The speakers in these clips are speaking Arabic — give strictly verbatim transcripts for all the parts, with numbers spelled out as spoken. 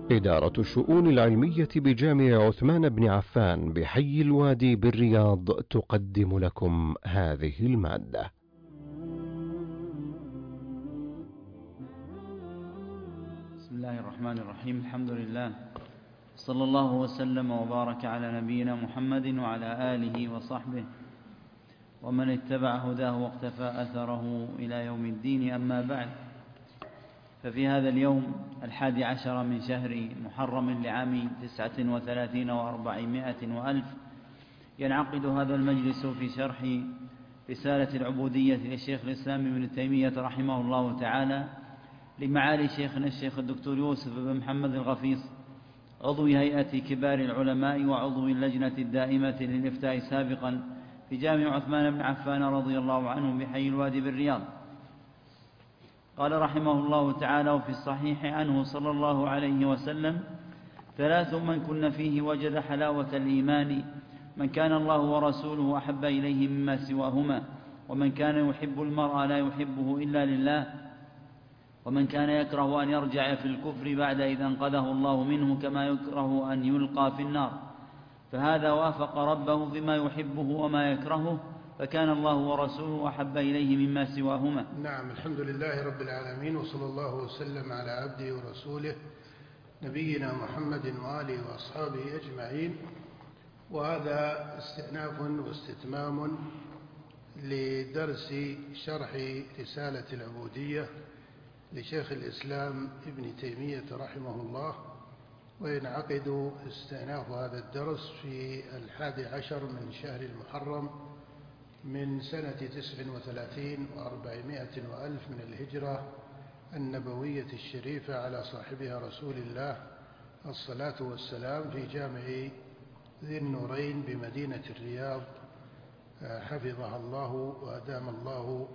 إدارة الشؤون العلمية بجامع عثمان بن عفان بحي الوادي بالرياض تقدم لكم هذه المادة. بسم الله الرحمن الرحيم. الحمد لله، صلى الله وسلم وبارك على نبينا محمد وعلى آله وصحبه ومن اتبع هداه واقتفى أثره إلى يوم الدين. أما بعد، ففي هذا اليوم الحادي عشر من شهر محرم لعام تسعة وثلاثين وأربعمائة وألف ينعقد هذا المجلس في شرح رسالة العبودية للشيخ الإسلام ابن تيمية رحمه الله تعالى لمعالي شيخنا الشيخ الدكتور يوسف بن محمد الغفيص، عضو هيئة كبار العلماء وعضو اللجنة الدائمة للإفتاء سابقا في جامع عثمان بن عفان رضي الله عنه بحي الوادي بالرياض. قال رحمه الله تعالى: وفي الصحيح عنه صلى الله عليه وسلم: ثلاث من كن فيه وجد حلاوة الإيمان: من كان الله ورسوله أحب إليه مما سواهما، ومن كان يحب المرء لا يحبه إلا لله، ومن كان يكره أن يرجع في الكفر بعد إذا أنقذه الله منه كما يكره أن يلقى في النار، فهذا وافق ربه فيما يحبه وما يكرهه، فكان الله ورسوله أحب إليه مما سواهما. نعم، الحمد لله رب العالمين، وصلى الله وسلم على عبده ورسوله نبينا محمد وآله وأصحابه أجمعين. وهذا استئناف واستتمام لدرس شرح رسالة العبودية لشيخ الإسلام ابن تيمية رحمه الله، وينعقد استئناف هذا الدرس في الحادي عشر من شهر المحرم من سنة تسع وثلاثين وأربعمائة وألف من الهجرة النبوية الشريفة على صاحبها رسول الله الصلاة والسلام في جامع ذي النورين بمدينة الرياض، حفظها الله وأدام الله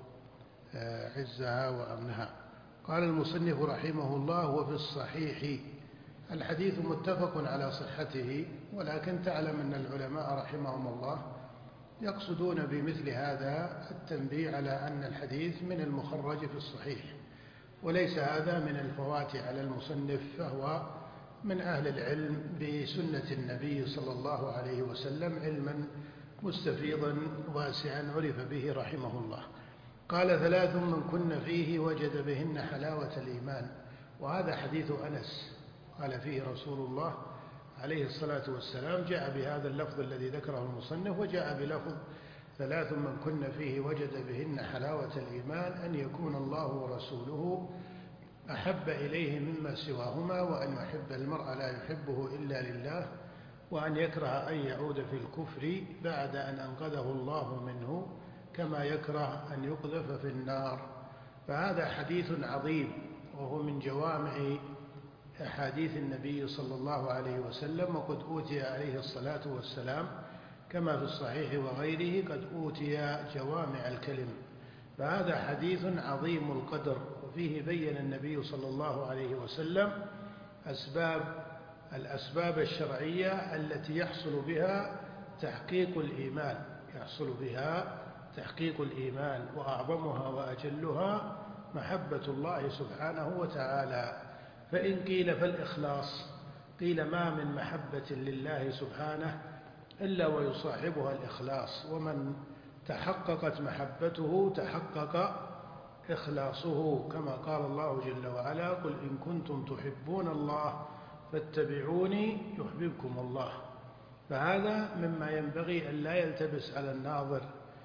عزها وأمنها. قال المصنف رحمه الله: وفي الصحيح، الحديث متفق على صحته، ولكن تعلم أن العلماء رحمهم الله يقصدون بمثل هذا التنبيه على أن الحديث من المخرج في الصحيح، وليس هذا من الفوات على المصنف، فهو من أهل العلم بسنة النبي صلى الله عليه وسلم علما مستفيضا واسعا عرف به رحمه الله. قال: ثلاث من كن فيه وجد بهن حلاوة الإيمان. وهذا حديث أنس قال فيه رسول الله عليه الصلاة والسلام، جاء بهذا اللفظ الذي ذكره المصنف، وجاء بلفظ: ثلاث من كن فيه وجد بهن حلاوة الإيمان: أن يكون الله ورسوله أحب إليه مما سواهما، وأن يحب المرء لا يحبه إلا لله، وأن يكره أن يعود في الكفر بعد أن أنقذه الله منه كما يكره أن يقذف في النار. فهذا حديث عظيم، وهو من جوامع أحاديث النبي صلى الله عليه وسلم، وقد أوتي عليه الصلاة والسلام كما في الصحيح وغيره قد أوتي جوامع الكلم. فهذا حديث عظيم القدر، وفيه بين النبي صلى الله عليه وسلم أسباب الأسباب الشرعية التي يحصل بها تحقيق الإيمان يحصل بها تحقيق الإيمان وأعظمها وأجلها محبة الله سبحانه وتعالى. فإن قيل فالإخلاص، قيل: ما من محبة لله سبحانه إلا ويصاحبها الإخلاص، ومن تحققت محبته تحقق إخلاصه، كما قال الله جل وعلا: قل إن كنتم تحبون الله فاتبعوني يحببكم الله. فهذا مما ينبغي أن لا يلتبس على الناظر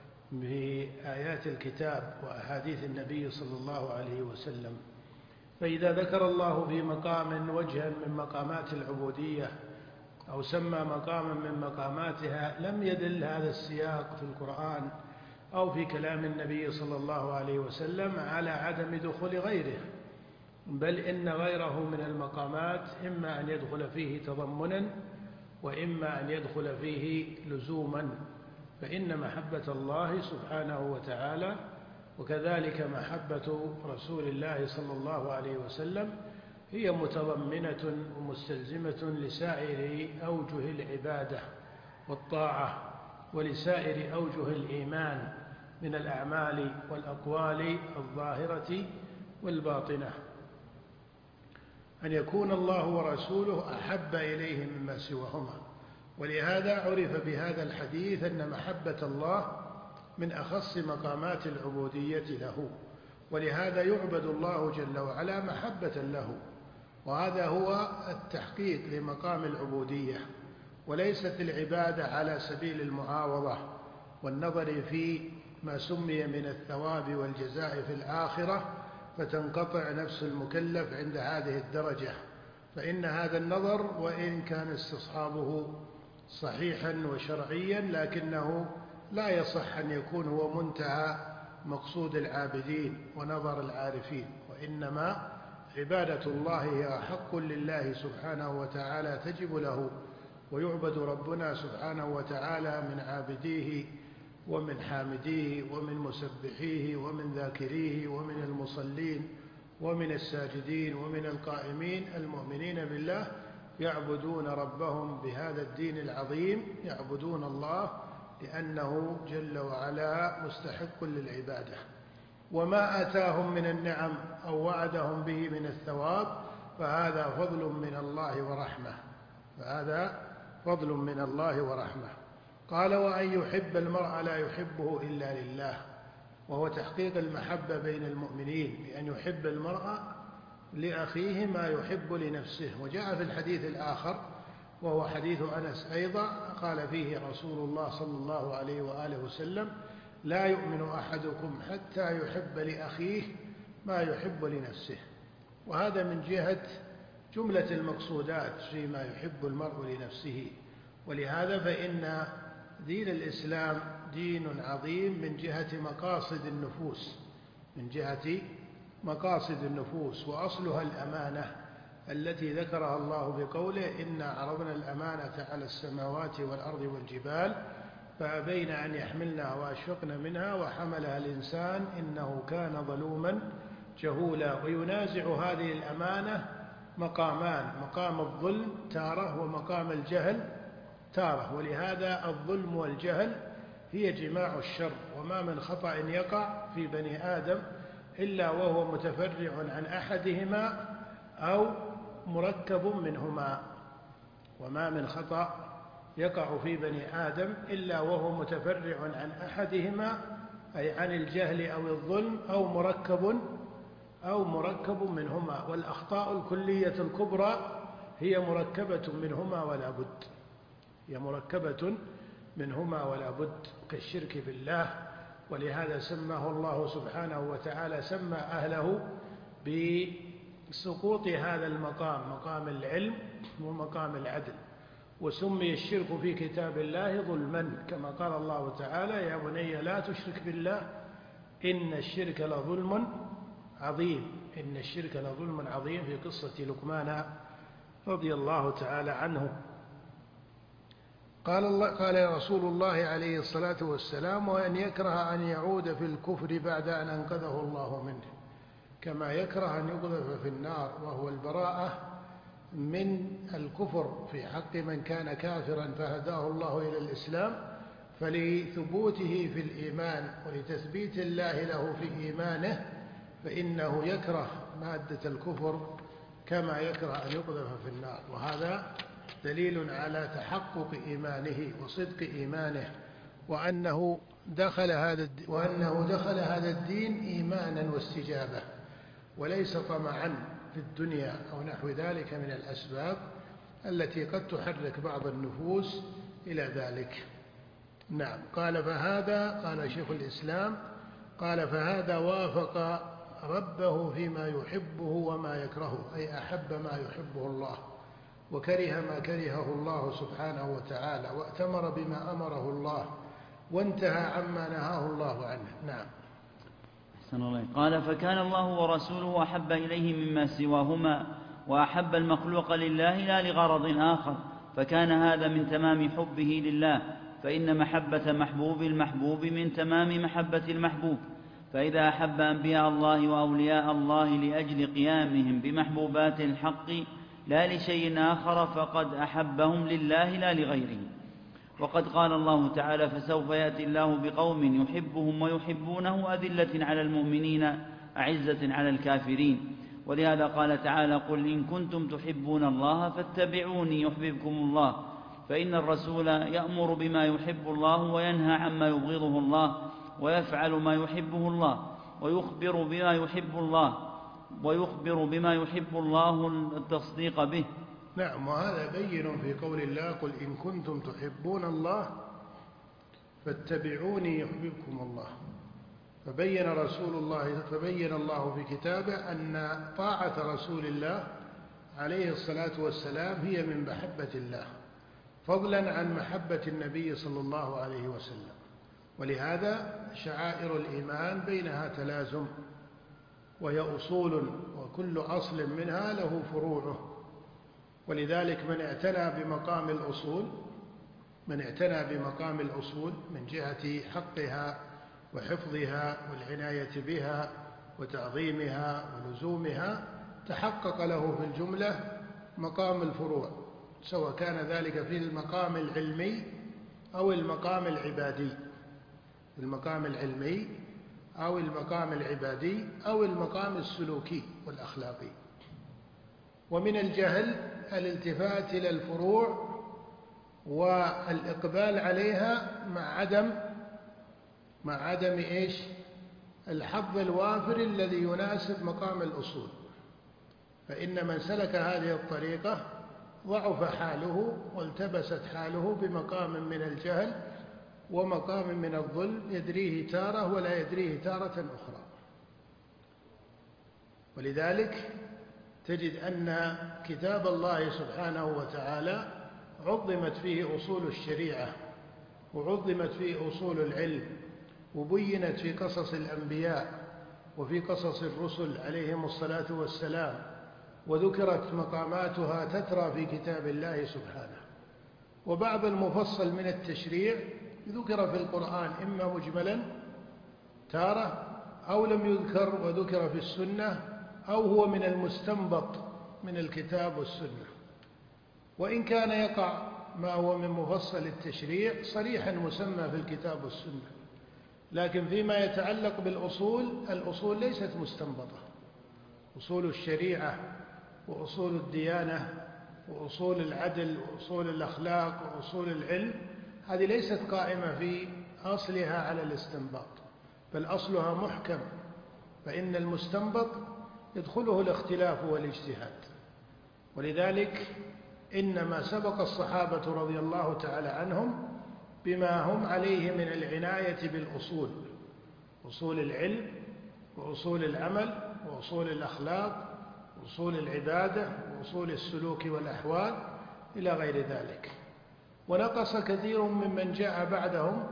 بآيات الكتاب وأحاديث النبي صلى الله عليه وسلم. فإذا ذكر الله في مقام وجها من مقامات العبودية أو سمى مقاما من مقاماتها، لم يدل هذا السياق في القرآن أو في كلام النبي صلى الله عليه وسلم على عدم دخول غيره، بل إن غيره من المقامات إما أن يدخل فيه تضمنا وإما أن يدخل فيه لزوما. فإن محبة الله سبحانه وتعالى وكذلك محبة رسول الله صلى الله عليه وسلم هي متضمنة ومستلزمة لسائر أوجه العبادة والطاعة ولسائر أوجه الإيمان من الأعمال والأقوال الظاهرة والباطنة. أن يكون الله ورسوله أحب إليه مما سواهما. ولهذا عرف بهذا الحديث أن محبة الله من أخص مقامات العبودية له، ولهذا يعبد الله جل وعلا محبة له، وهذا هو التحقيق لمقام العبودية، وليست العبادة على سبيل المعاوضة والنظر في ما سمي من الثواب والجزاء في الآخرة فتنقطع نفس المكلف عند هذه الدرجة، فإن هذا النظر وإن كان استصحابه صحيحا وشرعيا لكنه لا يصح أن يكون هو منتهى مقصود العابدين ونظر العارفين، وإنما عبادة الله هي حق لله سبحانه وتعالى تجب له، ويعبد ربنا سبحانه وتعالى من عابديه ومن حامديه ومن مسبحيه ومن ذاكريه ومن المصلين ومن الساجدين ومن القائمين المؤمنين بالله، يعبدون ربهم بهذا الدين العظيم، يعبدون الله لأنه جل وعلا مستحق للعبادة. وما آتاهم من النعم أو وعدهم به من الثواب فهذا فضل من الله ورحمة، فهذا فضل من الله ورحمة. قال: وأن يحب المرء لا يحبه إلا لله، وهو تحقيق المحبة بين المؤمنين بأن يحب المرء لأخيه ما يحب لنفسه. وجاء في الحديث الآخر وهو حديث أنس أيضا قال فيه رسول الله صلى الله عليه وآله وسلم: لا يؤمن أحدكم حتى يحب لأخيه ما يحب لنفسه. وهذا من جهة جملة المقصودات فيما يحب المرء لنفسه. ولهذا فإن دين الإسلام دين عظيم من جهة مقاصد النفوس، من جهة مقاصد النفوس، وأصلها الأمانة التي ذكرها الله بقوله: إنا عرضنا الأمانة على السماوات والأرض والجبال فأبين أن يحملنها وأشفقن منها وحملها الإنسان إنه كان ظلوما جهولا. وينازع هذه الأمانة مقامان: مقام الظلم تارة ومقام الجهل تارة. ولهذا الظلم والجهل هي جماع الشر، وما من خطأ يقع في بني آدم إلا وهو متفرع عن أحدهما أو مركب منهما، وما من خطأ يقع في بني آدم إلا وهو متفرع عن أحدهما أي عن الجهل أو الظلم أو مركب أو مركب منهما. والأخطاء الكلية الكبرى هي مركبة منهما ولا بد، هي مركبة منهما ولا بد، كالشرك بالله. ولهذا سماه الله سبحانه وتعالى، سمى أهله بسقوط هذا المقام، مقام العلم ومقام العدل. وسمي الشرك في كتاب الله ظلما، كما قال الله تعالى: يا بني لا تشرك بالله إن الشرك لظلم عظيم. إن الشرك لظلم عظيم في قصة لقمان رضي الله تعالى عنه. قال الله قال رسول الله عليه الصلاة والسلام: وأن يكره أن يعود في الكفر بعد أن أنقذه الله منه، كما يكره أن يقذف في النار، وهو البراءة من الكفر في حق من كان كافرا فهداه الله إلى الإسلام. فلثبوته في الإيمان ولتثبيت الله له في إيمانه فإنه يكره مادة الكفر كما يكره أن يقذف في النار. وهذا دليل على تحقق إيمانه وصدق إيمانه، وأنه دخل هذا وأنه دخل هذا الدين إيمانا واستجابة، وليس طمعا في الدنيا أو نحو ذلك من الأسباب التي قد تحرك بعض النفوس إلى ذلك. نعم. قال: فهذا قال شيخ الإسلام قال: فهذا وافق ربه فيما يحبه وما يكرهه، أي أحب ما يحبه الله وكره ما كرهه الله سبحانه وتعالى، وأتمر بما أمره الله وانتهى عما نهاه الله عنه. نعم. أحسن الله. قال: فكان الله ورسوله أحب إليه مما سواهما، وأحب المخلوق لله لا لغرض آخر، فكان هذا من تمام حبه لله، فإن محبة محبوب المحبوب من تمام محبة المحبوب. فإذا أحب أنبياء الله وأولياء الله لأجل قيامهم بمحبوبات الحق لا لشيء آخر فقد أحبهم لله لا لغيره. وقد قال الله تعالى: فسوف يأتي الله بقوم يحبهم ويحبونه أذلة على المؤمنين أعزة على الكافرين. ولهذا قال تعالى: قل إن كنتم تحبون الله فاتبعوني يحببكم الله، فإن الرسول يأمر بما يحب الله وينهى عما يبغضه الله، ويفعل ما يحبه الله، ويخبر بما يحب الله ويخبر بما يحب الله التصديق به. نعم، وهذا بين في قول الله: قل إن كنتم تحبون الله فاتبعوني يحببكم الله. فبين رسول الله فبين الله في كتابه أن طاعة رسول الله عليه الصلاة والسلام هي من محبة الله، فضلا عن محبة النبي صلى الله عليه وسلم. ولهذا شعائر الإيمان بينها تلازم، وهي أصول، وكل أصل منها له فروعه. ولذلك من اعتنى بمقام الأصول من اعتنى بمقام الأصول من جهة حقها وحفظها والعناية بها وتعظيمها ولزومها، تحقق له في الجملة مقام الفروع، سواء كان ذلك في المقام العلمي أو المقام العبادي المقام العلمي أو المقام العبادي أو المقام السلوكي والأخلاقي. ومن الجهل الالتفات إلى الفروع والإقبال عليها مع عدم مع عدم إيش الحظ الوافر الذي يناسب مقام الأصول. فإن من سلك هذه الطريقة ضعف حاله والتبست حاله بمقام من الجهل ومقام من الظلم يدريه تارة ولا يدريه تارة أخرى. ولذلك تجد أن كتاب الله سبحانه وتعالى عظمت فيه أصول الشريعة، وعظمت فيه أصول العلم، وبينت في قصص الأنبياء وفي قصص الرسل عليهم الصلاة والسلام، وذكرت مقاماتها تترى في كتاب الله سبحانه. وبعض المفصل من التشريع ذكر في القرآن إما مجملا تارة، أو لم يذكر وذكر في السنة، أو هو من المستنبط من الكتاب والسنة. وإن كان يقع ما هو من مفصل التشريع صريحا مسمى في الكتاب والسنة، لكن فيما يتعلق بالأصول، الأصول ليست مستنبطة. أصول الشريعة وأصول الديانة وأصول العدل وأصول الأخلاق وأصول العلم، هذه ليست قائمة في أصلها على الاستنباط، بل أصلها محكم. فإن المستنبط يدخله الاختلاف والاجتهاد. ولذلك إنما سبق الصحابة رضي الله تعالى عنهم بما هم عليه من العناية بالأصول، أصول العلم وأصول العمل وأصول الأخلاق وأصول العبادة وأصول السلوك والأحوال إلى غير ذلك. ونقص كثير ممن جاء بعدهم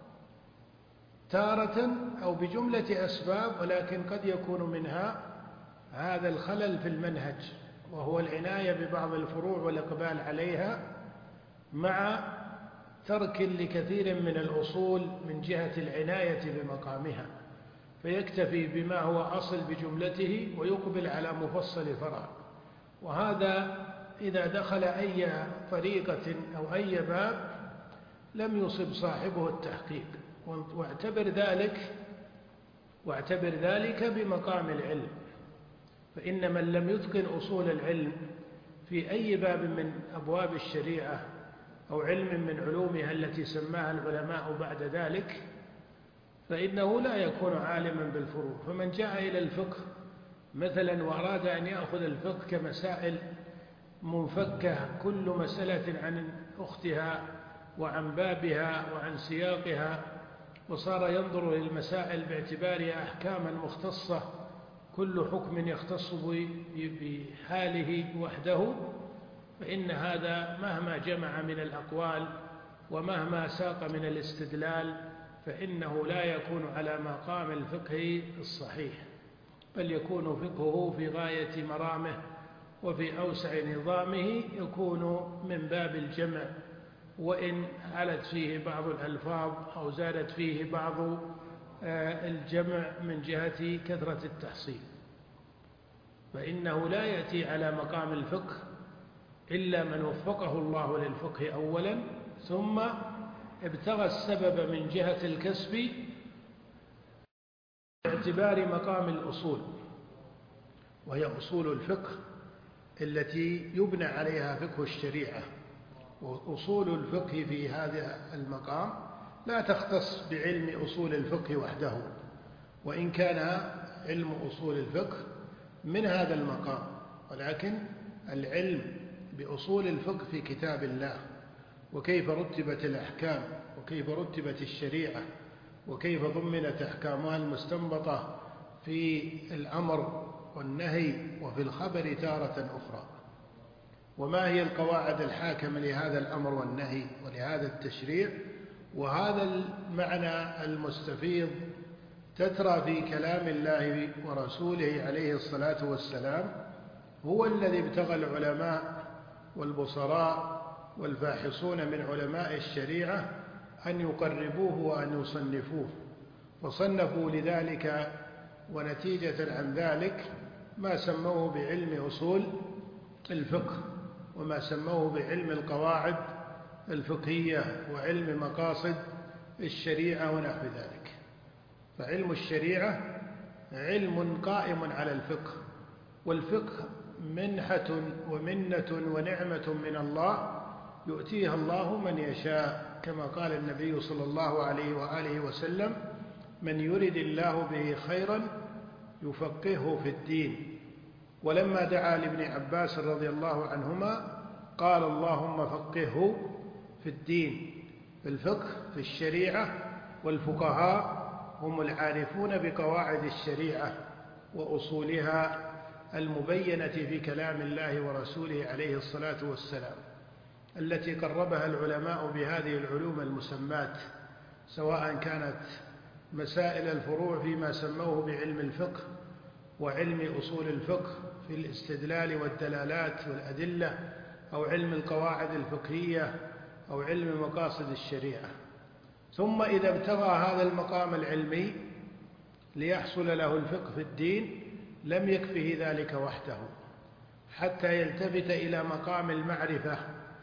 تارة أو بجملة أسباب، ولكن قد يكون منها هذا الخلل في المنهج، وهو العناية ببعض الفروع والإقبال عليها مع ترك لكثير من الأصول من جهة العناية بمقامها، فيكتفي بما هو أصل بجملته ويقبل على مفصل فرع. وهذا إذا دخل أي طريقة أو أي باب لم يصب صاحبه التحقيق. واعتبر ذلك واعتبر ذلك بمقام العلم. فإن من لم يتقن أصول العلم في أي باب من أبواب الشريعة أو علم من علومها التي سماها العلماء بعد ذلك، فإنه لا يكون عالما بالفروع. فمن جاء إلى الفقه مثلا وأراد أن يأخذ الفقه كمسائل منفكة كل مسألة عن أختها وعن بابها وعن سياقها، وصار ينظر للمسائل باعتبارها أحكاما مختصة كل حكم يختص بحاله وحده، فإن هذا مهما جمع من الأقوال ومهما ساق من الاستدلال فإنه لا يكون على مقام الفقه الصحيح، بل يكون فقهه في غاية مرامه وفي أوسع نظامه، يكون من باب الجمع، وإن علت فيه بعض الألفاظ أو زادت فيه بعض الجمع من جهة كثرة التحصيل. فإنه لا يأتي على مقام الفقه إلا من وفقه الله للفقه أولا، ثم ابتغى السبب من جهة الكسب باعتبار مقام الأصول. وهي أصول الفقه التي يبنى عليها فقه الشريعة. وأصول الفقه في هذا المقام لا تختص بعلم أصول الفقه وحده، وإن كان علم أصول الفقه من هذا المقام، ولكن العلم بأصول الفقه في كتاب الله، وكيف رتبت الأحكام، وكيف رتبت الشريعة، وكيف ضمنت أحكامها المستنبطة في الأمر والنهي وفي الخبر تارة أخرى، وما هي القواعد الحاكمة لهذا الأمر والنهي ولهذا التشريع. وهذا المعنى المستفيض تترى في كلام الله ورسوله عليه الصلاة والسلام هو الذي ابتغى العلماء والبصراء والفاحصون من علماء الشريعة أن يقربوه وأن يصنفوه، فصنفوا لذلك ونتيجة عن ذلك ما سموه بعلم أصول الفقه، وما سموه بعلم القواعد الفقهية، وعلم مقاصد الشريعة ونحو ذلك. فعلم الشريعة علم قائم على الفقه، والفقه منحة ومنة ونعمة من الله يؤتيها الله من يشاء، كما قال النبي صلى الله عليه وآله وسلم: من يرد الله به خيرا يفقهه في الدين. ولما دعا لابن عباس رضي الله عنهما قال: اللهم فقهه في الدين. في الفقه في الشريعة، والفقهاء هم العارفون بقواعد الشريعة وأصولها المبينة في كلام الله ورسوله عليه الصلاة والسلام، التي قربها العلماء بهذه العلوم المسمات، سواء كانت مسائل الفروع فيما سموه بعلم الفقه وعلم أصول الفقه في الاستدلال والدلالات والأدلة، أو علم القواعد الفقهية، أو علم مقاصد الشريعة. ثم إذا ابتغى هذا المقام العلمي ليحصل له الفقه في الدين لم يكفه ذلك وحده، حتى يلتفت إلى مقام المعرفة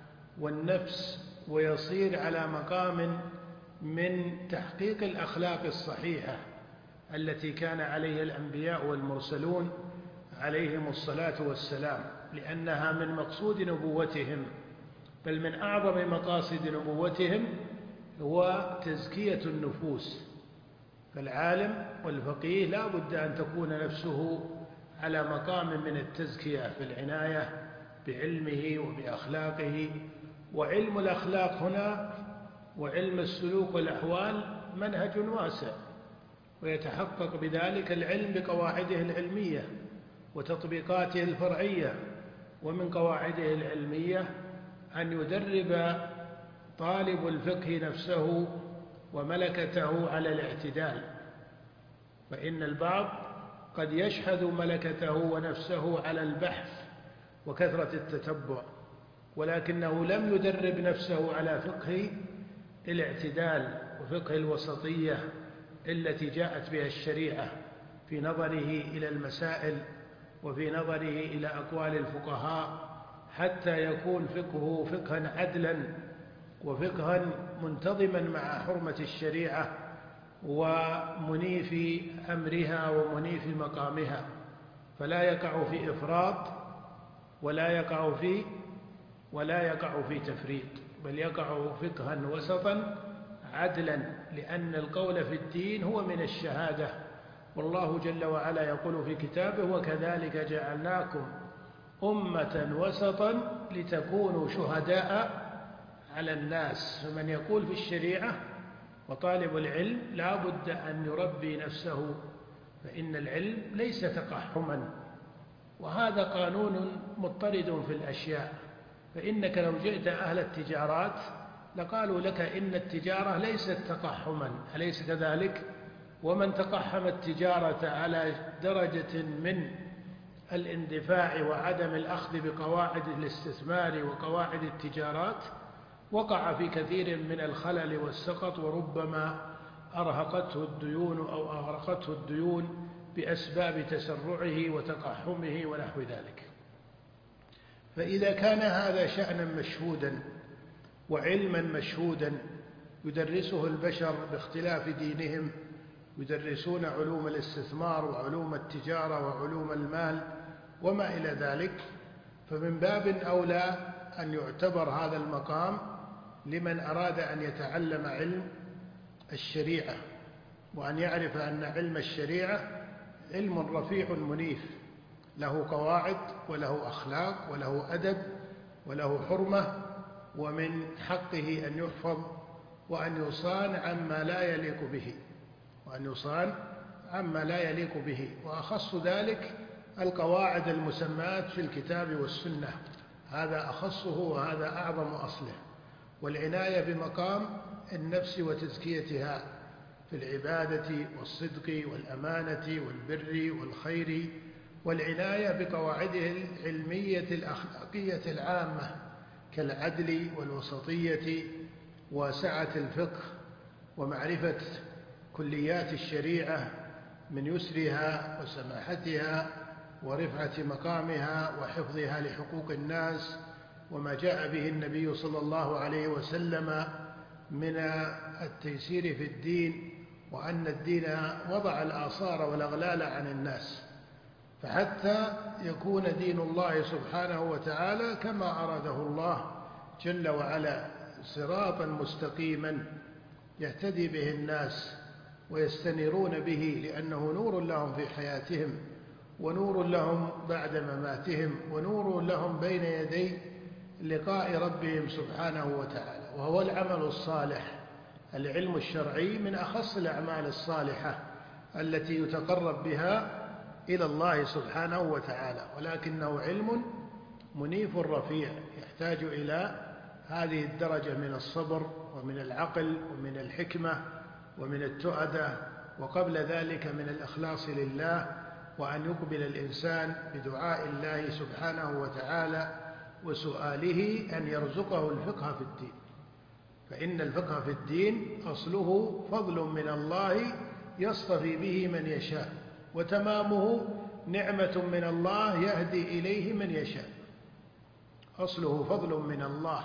والنفس، ويصير على مقام من تحقيق الأخلاق الصحيحة التي كان عليها الأنبياء والمرسلون عليهم الصلاة والسلام، لأنها من مقصود نبوتهم، بل من أعظم مقاصد نبوتهم هو تزكية النفوس. فالعالم والفقيه لا بد أن تكون نفسه على مقام من التزكية في العناية بعلمه وبأخلاقه. وعلم الأخلاق هنا وعلم السلوك والأحوال منهج واسع، ويتحقق بذلك العلم بقواعده العلمية وتطبيقاته الفرعية. ومن قواعده العلمية أن يدرب طالب الفقه نفسه وملكته على الاعتدال، فإن البعض قد يشحذ ملكته ونفسه على البحث وكثرة التتبع، ولكنه لم يدرب نفسه على فقه الاعتدال وفقه الوسطية التي جاءت بها الشريعة في نظره إلى المسائل وفي نظره إلى أقوال الفقهاء، حتى يكون فقهه فقها عدلا وفقها منتظما مع حرمة الشريعة ومنيف أمرها ومنيف مقامها، فلا يقع في إفراط ولا يقع في ولا يقع في تفريط، بل يقع فقها وسطا عدلا، لأن القول في الدين هو من الشهادة. والله جل وعلا يقول في كتابه: وكذلك جعلناكم أمة وسطا لتكونوا شهداء على الناس. فمن يقول في الشريعة وطالب العلم لا بد أن يربي نفسه، فإن العلم ليس تقحما، وهذا قانون مضطرد في الأشياء. فإنك لو جئت أهل التجارات لقالوا لك إن التجارة ليست تقحما، أليس كذلك؟ ومن تقحم التجارة على درجة من الاندفاع وعدم الأخذ بقواعد الاستثمار وقواعد التجارات وقع في كثير من الخلل والسقط، وربما أرهقته الديون أو أغرقته الديون بأسباب تسرعه وتقحمه ونحو ذلك. فإذا كان هذا شأنا مشهودا وعلما مشهودا يدرسه البشر باختلاف دينهم، يدرسون علوم الاستثمار وعلوم التجارة وعلوم المال وما إلى ذلك، فمن باب أولى أن يعتبر هذا المقام لمن أراد أن يتعلم علم الشريعة، وأن يعرف أن علم الشريعة علم رفيع منيف، له قواعد وله أخلاق وله أدب وله حرمة، ومن حقه أن يحفظ وأن يصان عما لا يليق به وأن يصان عما لا يليق به وأخص ذلك القواعد المسمات في الكتاب والسنة، هذا أخصه وهذا أعظم أصله. والعناية بمقام النفس وتزكيتها في العبادة والصدق والأمانة والبر والخير، والعناية بقواعده العلمية الأخلاقية العامة كالعدل والوسطية وسعة الفقه ومعرفة كليات الشريعة من يسرها وسماحتها ورفعة مقامها وحفظها لحقوق الناس، وما جاء به النبي صلى الله عليه وسلم من التيسير في الدين، وأن الدين وضع الآثار والأغلال عن الناس، فحتى يكون دين الله سبحانه وتعالى كما أراده الله جل وعلا صراطا مستقيما يهتدي به الناس ويستنيرون به، لأنه نور لهم في حياتهم ونور لهم بعد مماتهم ونور لهم بين يدي لقاء ربهم سبحانه وتعالى. وهو العمل الصالح، العلم الشرعي من أخص الأعمال الصالحة التي يتقرب بها إلى الله سبحانه وتعالى، ولكنه علم منيف رفيع يحتاج إلى هذه الدرجة من الصبر ومن العقل ومن الحكمة ومن التؤدة، وقبل ذلك من الإخلاص لله، وأن يقبل الإنسان بدعاء الله سبحانه وتعالى وسؤاله أن يرزقه الفقه في الدين، فإن الفقه في الدين أصله فضل من الله يصطفي به من يشاء، وتمامه نعمة من الله يهدي إليه من يشاء. أصله فضل من الله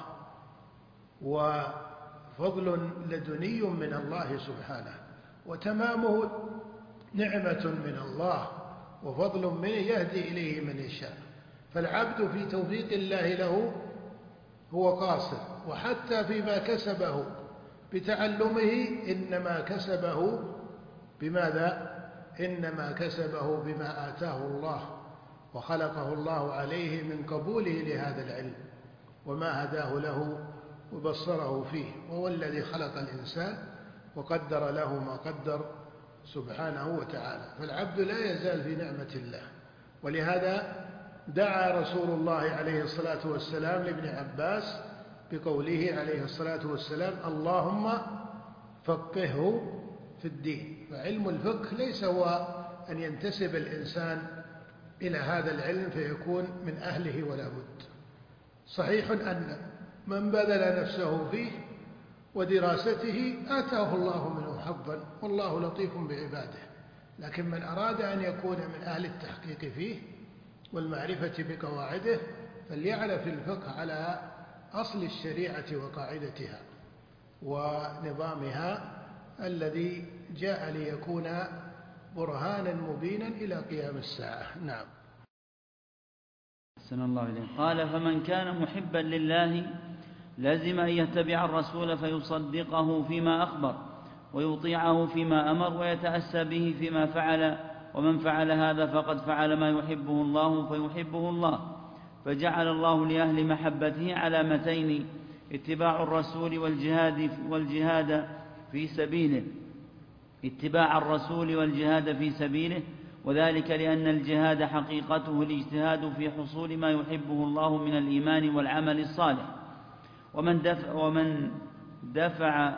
وفضل لدني من الله سبحانه، وتمامه نعمة من الله وفضل من يهدي إليه من يشاء. فالعبد في توفيق الله له هو قاصر، وحتى فيما كسبه بتعلمه إنما كسبه بماذا؟ إنما كسبه بما آتاه الله وخلقه الله عليه من قبوله لهذا العلم وما هداه له وبصره فيه، وهو الذي خلق الإنسان وقدر له ما قدر سبحانه وتعالى. فالعبد لا يزال في نعمة الله، ولهذا دعا رسول الله عليه الصلاة والسلام لابن عباس بقوله عليه الصلاة والسلام: اللهم فقهه في الدين. فعلم الفقه ليس هو أن ينتسب الإنسان إلى هذا العلم فيكون من أهله ولا بد. صحيح أن من بذل نفسه فيه ودراسته آتاه الله منه حظا، والله لطيف بعباده، لكن من أراد أن يكون من أهل التحقيق فيه والمعرفة بقواعده فليعرف الفقه على أصل الشريعة وقاعدتها ونظامها الذي جاء ليكون برهانا مبينا إلى قيام الساعة. نعم. أحسن الله إليه. قال: فمن كان محبا لله لازم أن يتبع الرسول فيصدقه فيما أخبر ويطيعه فيما أمر ويتأسى به فيما فعل، ومن فعل هذا فقد فعل ما يحبه الله فيحبه الله. فجعل الله لأهل محبته علامتين: اتباع الرسول والجهاد والجهاد في سبيله اتباع الرسول والجهاد في سبيله وذلك لأن الجهاد حقيقته الاجتهاد في حصول ما يحبه الله من الإيمان والعمل الصالح. ومن دفع ومن دفع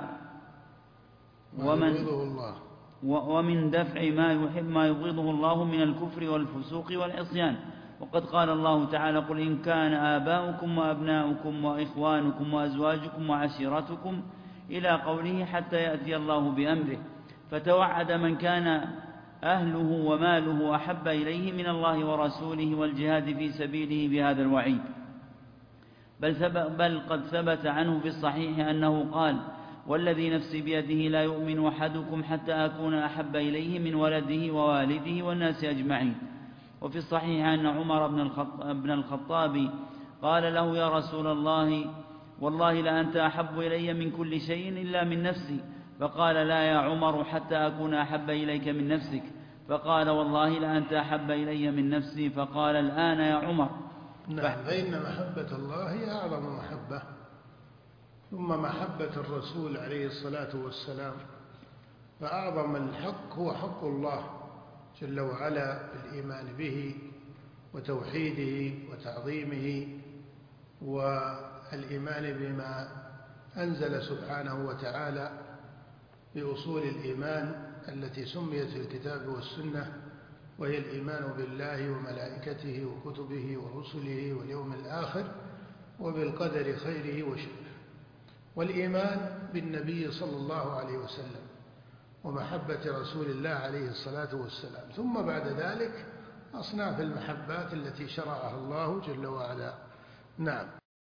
ومن ومن دفع ما يحب ما يبغضه الله من الكفر والفسوق والعصيان. وقد قال الله تعالى: قل إن كان آباؤكم وأبناؤكم وإخوانكم وأزواجكم وعشيرتكم إلى قوله حتى يأتي الله بأمره. فتوعد من كان أهله وماله أحب إليه من الله ورسوله والجهاد في سبيله بهذا الوعيد. بل, بل قد ثبت عنه في الصحيح أنه قال: والذي نفسي بيده لا يؤمن أحدكم حتى أكون أحب إليه من ولده ووالده والناس أجمعين. وفي الصحيح أن عمر بن الخطاب قال له: يا رسول الله، والله لأنت أحب إلي من كل شيء إلا من نفسي. فقال: لا يا عمر، حتى أكون أحب إليك من نفسك. فقال: والله لأنت أحب إلي من نفسي. فقال: الآن يا عمر. نعم، فإن محبة الله هي أعظم محبة، ثم محبة الرسول عليه الصلاة والسلام، فأعظم الحق هو حق الله جل وعلا بالإيمان به وتوحيده وتعظيمه، والإيمان بما أنزل سبحانه وتعالى بأصول الإيمان التي سميت في الكتاب والسنة، وهي الإيمان بالله وملائكته وكتبه ورسله واليوم الآخر وبالقدر خيره وشره، والإيمان بالنبي صلى الله عليه وسلم ومحبة رسول الله عليه الصلاة والسلام، ثم بعد ذلك أصناف المحبات التي شرعها الله جل وعلا. نعم.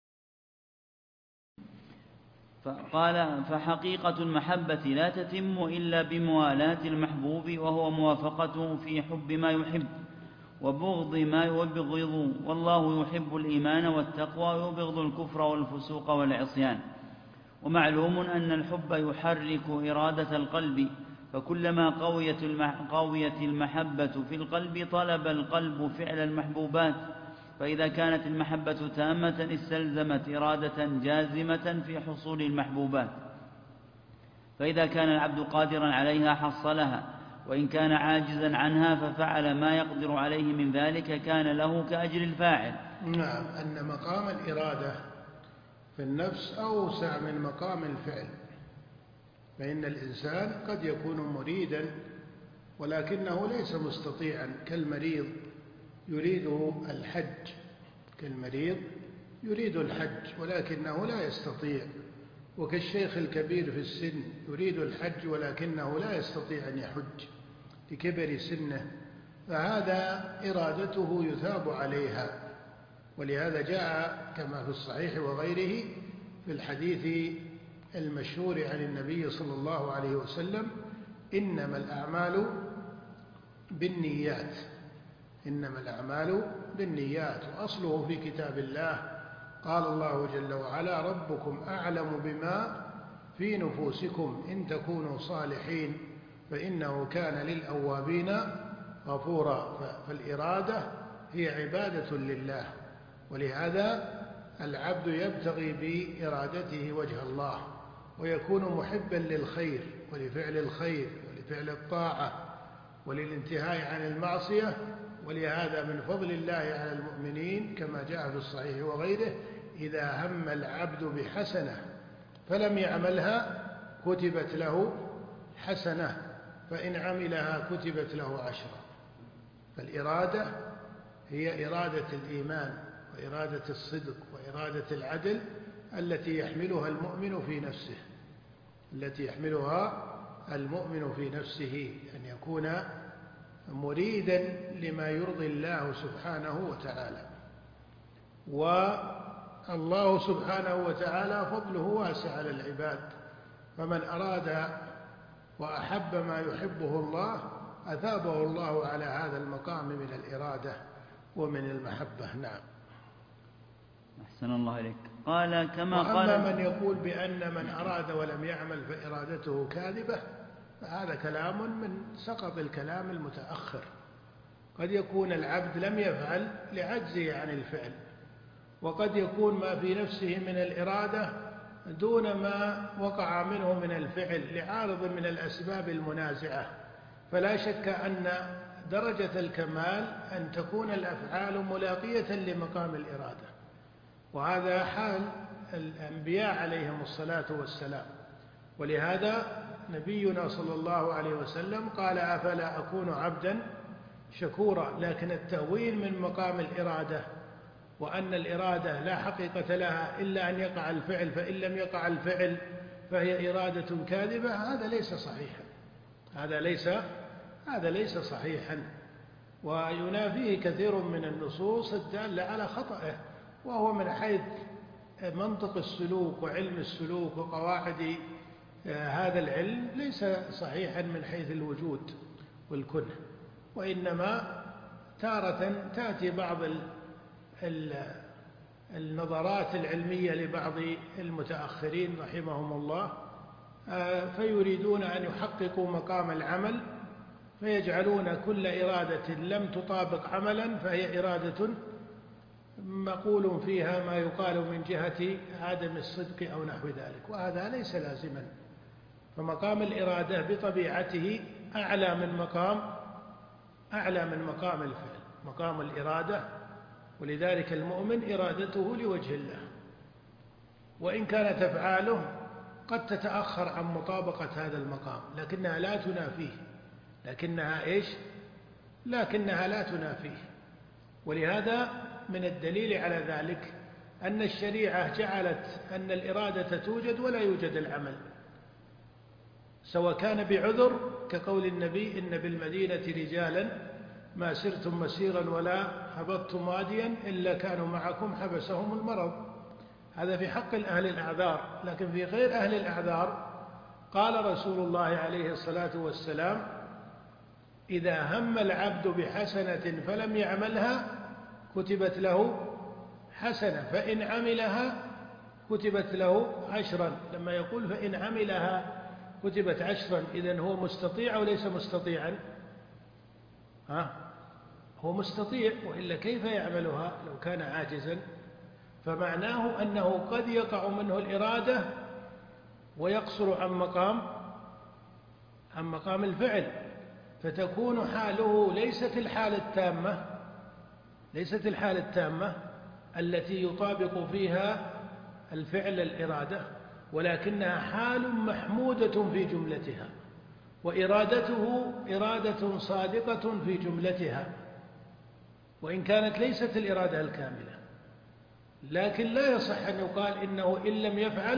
فقال: فحقيقة المحبة لا تتم إلا بموالاة المحبوب، وهو موافقته في حب ما يحب وبغض ما يبغض، والله يحب الإيمان والتقوى ويبغض الكفر والفسوق والعصيان. ومعلوم أن الحب يحرك إرادة القلب، فكلما قويت المحبة في القلب طلب القلب فعل المحبوبات، فإذا كانت المحبة تامة استلزمت إرادة جازمة في حصول المحبوبات، فإذا كان العبد قادرا عليها حصلها، وإن كان عاجزا عنها ففعل ما يقدر عليه من ذلك كان له كأجر الفاعل. نعم، أن مقام الإرادة في النفس أوسع من مقام الفعل، فإن الإنسان قد يكون مريدا ولكنه ليس مستطيعا، كالمريض يريد الحج كالمريض يريد الحج ولكنه لا يستطيع، وكالشيخ الكبير في السن يريد الحج ولكنه لا يستطيع أن يحج لكبر سنه، فهذا إرادته يثاب عليها. ولهذا جاء كما في الصحيح وغيره في الحديث المشهور عن النبي صلى الله عليه وسلم: إنما الأعمال بالنيات إنما الأعمال بالنيات وأصله في كتاب الله. قال الله جل وعلا: ربكم أعلم بما في نفوسكم إن تكونوا صالحين فإنه كان للأوابين غفورا. فالإرادة هي عبادة لله، ولهذا العبد يبتغي بإرادته وجه الله، ويكون محبا للخير ولفعل الخير ولفعل الطاعة وللانتهاء عن المعصية. ولهذا من فضل الله على المؤمنين كما جاء في الصحيح وغيره: إذا هم العبد بحسنة فلم يعملها كتبت له حسنة، فإن عملها كتبت له عشرة. فالإرادة هي إرادة الإيمان وإرادة الصدق وإرادة العدل التي يحملها المؤمن في نفسه التي يحملها المؤمن في نفسه أن يكون مريدا لما يرضي الله سبحانه وتعالى. والله سبحانه وتعالى فضله واسع على العباد، فمن أراد وأحب ما يحبه الله أثابه الله على هذا المقام من الإرادة ومن المحبة. نعم. أحسن الله إليك. قال كما وأما قال من يقول بأن من أراد ولم يعمل فإرادته كاذبة، فهذا كلام من سقط الكلام المتأخر. قد يكون العبد لم يفعل لعجزه عن الفعل، وقد يكون ما في نفسه من الإرادة دون ما وقع منه من الفعل لعارض من الأسباب المنازعة. فلا شك أن درجة الكمال أن تكون الأفعال ملاقية لمقام الإرادة، وهذا حال الأنبياء عليهم الصلاة والسلام. ولهذا نبينا صلى الله عليه وسلم قال: أفلا أكون عبدا شكورا. لكن التأويل من مقام الإرادة، وأن الإرادة لا حقيقة لها إلا أن يقع الفعل، فإن لم يقع الفعل فهي إرادة كاذبة، هذا ليس صحيحا هذا ليس هذا ليس صحيحا وينافيه كثير من النصوص الدالة على خطأه، وهو من حيث منطق السلوك وعلم السلوك وقواعد هذا العلم ليس صحيحا من حيث الوجود والكنه، وإنما تارة تأتي بعض النظرات العلمية لبعض المتأخرين رحمهم الله فيريدون أن يحققوا مقام العمل، فيجعلون كل إرادة لم تطابق عملا فهي إرادة مقول فيها ما يقال من جهة عدم الصدق أو نحو ذلك، وهذا ليس لازما. فمقام الإرادة بطبيعته أعلى من مقام أعلى من مقام الفعل، مقام الإرادة، ولذلك المؤمن إرادته لوجه الله، وإن كانت أفعاله قد تتأخر عن مطابقة هذا المقام لكنها لا تنافيه، لكنها إيش؟ لكنها لا تنافيه. ولهذا من الدليل على ذلك أن الشريعة جعلت أن الإرادة توجد ولا يوجد العمل، سواء كان بعذر كقول النبي إن بالمدينة رجالا ما سرتم مسيرا ولا هبطتم واديا إلا كانوا معكم حبسهم المرض، هذا في حق أهل الأعذار. لكن في غير أهل الأعذار قال رسول الله عليه الصلاة والسلام إذا هم العبد بحسنة فلم يعملها كتبت له حسنة فإن عملها كتبت له عشرا. لما يقول فإن عملها كتبت عشرا، إذن هو مستطيع أو ليس مستطيعا؟ ها؟ هو مستطيع، وإلا كيف يعملها لو كان عاجزا؟ فمعناه أنه قد يقع منه الإرادة ويقصر عن مقام عن مقام الفعل، فتكون حاله ليست الحالة التامة ليست الحالة التامة التي يطابق فيها الفعل الإرادة، ولكنها حال محمودة في جملتها، وإرادته إرادة صادقة في جملتها، وإن كانت ليست الإرادة الكاملة. لكن لا يصح أن يقال إنه إن لم يفعل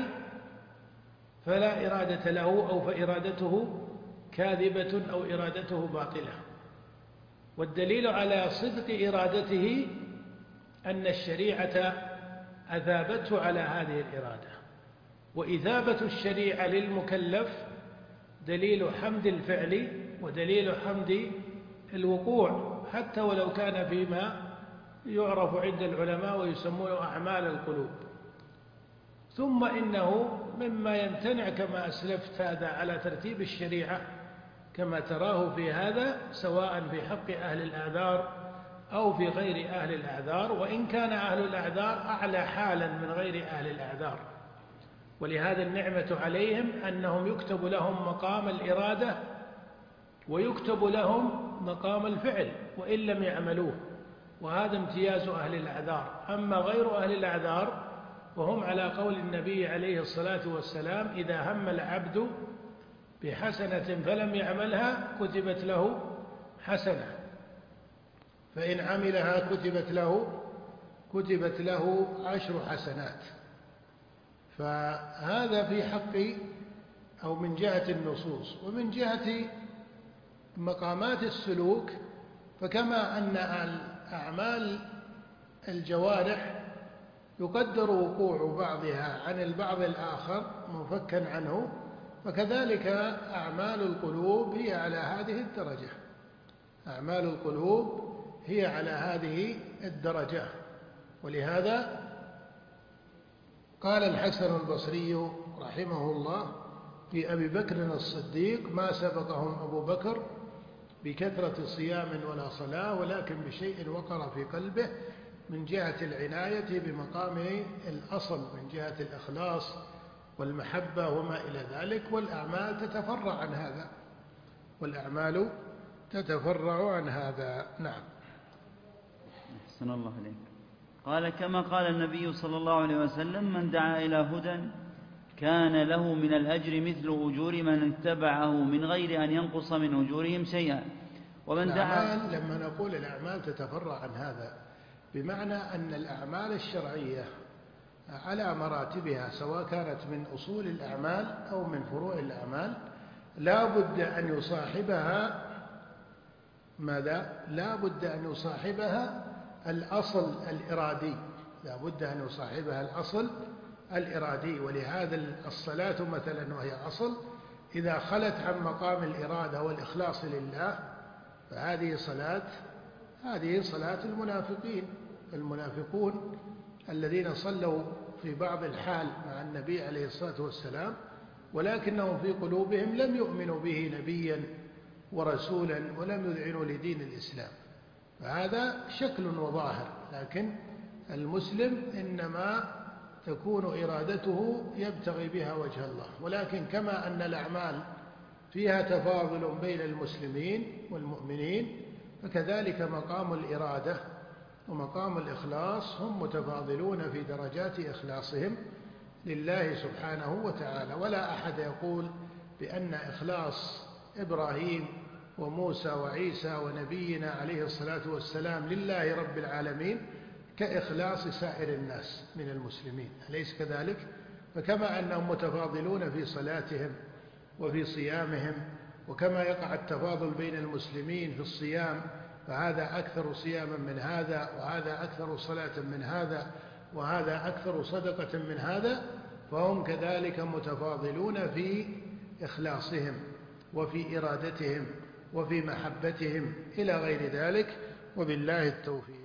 فلا إرادة له أو فإرادته كاذبة أو إرادته باطلة. والدليل على صدق إرادته أن الشريعة أثابته على هذه الإرادة، وإثابة الشريعة للمكلف دليل حمد الفعل ودليل حمد الوقوع، حتى ولو كان فيما يعرف عند العلماء ويسمونه أعمال القلوب. ثم إنه مما يمتنع كما أسلفت هذا على ترتيب الشريعة كما تراه في هذا، سواء في حق أهل الأعذار أو في غير أهل الأعذار، وإن كان أهل الأعذار أعلى حالا من غير أهل الأعذار. ولهذا النعمة عليهم أنهم يكتب لهم مقام الإرادة ويكتب لهم مقام الفعل وإن لم يعملوه، وهذا امتياز أهل الأعذار. أما غير أهل الأعذار وهم على قول النبي عليه الصلاة والسلام إذا هم العبد بحسنة فلم يعملها كتبت له حسنة، فإن عملها كتبت له كتبت له عشر حسنات. فهذا في حق أو من جهة النصوص. ومن جهة مقامات السلوك فكما أن أعمال الجوارح يقدر وقوع بعضها عن البعض الآخر منفكا عنه، فكذلك أعمال القلوب هي على هذه الدرجة أعمال القلوب هي على هذه الدرجة. ولهذا قال الحسن البصري رحمه الله في أبي بكر الصديق ما سبقهم أبو بكر بكثرة صيام ولا صلاة، ولكن بشيء وقر في قلبه من جهة العناية بمقام الأصل من جهة الإخلاص والمحبة وما إلى ذلك. والأعمال تتفرع عن هذا والأعمال تتفرع عن هذا. نعم. أحسن الله عليك. قال كما قال النبي صلى الله عليه وسلم من دعا إلى هدى كان له من الأجر مثل أجور من اتبعه من غير أن ينقص من أجورهم شيئا. ومن دعا لما نقول الأعمال تتفرع عن هذا بمعنى أن الأعمال الشرعية على مراتبها سواء كانت من أصول الأعمال أو من فروع الأعمال لا بد أن يصاحبها ماذا؟ لا بد أن يصاحبها الأصل الإرادي لا بد أن يصاحبها الأصل الإرادي. ولهذا الصلاة مثلا وهي أصل إذا خلت عن مقام الإرادة والإخلاص لله فهذه صلاة هذه صلاة المنافقين. المنافقون الذين صلوا في بعض الحال مع النبي عليه الصلاة والسلام ولكنهم في قلوبهم لم يؤمنوا به نبيا ورسولا ولم يذعنوا لدين الإسلام، فهذا شكل وظاهر. لكن المسلم إنما تكون إرادته يبتغي بها وجه الله. ولكن كما أن الأعمال فيها تفاضل بين المسلمين والمؤمنين، فكذلك مقام الإرادة ومقام الإخلاص هم متفاضلون في درجات إخلاصهم لله سبحانه وتعالى. ولا أحد يقول بأن إخلاص إبراهيم وموسى وعيسى ونبينا عليه الصلاة والسلام لله رب العالمين كإخلاص سائر الناس من المسلمين، أليس كذلك؟ فكما أنهم متفاضلون في صلاتهم وفي صيامهم، وكما يقع التفاضل بين المسلمين في الصيام، فهذا أكثر صياما من هذا، وهذا أكثر صلاة من هذا، وهذا أكثر صدقة من هذا، فهم كذلك متفاضلون في إخلاصهم وفي إرادتهم وفي محبتهم إلى غير ذلك، وبالله التوفيق.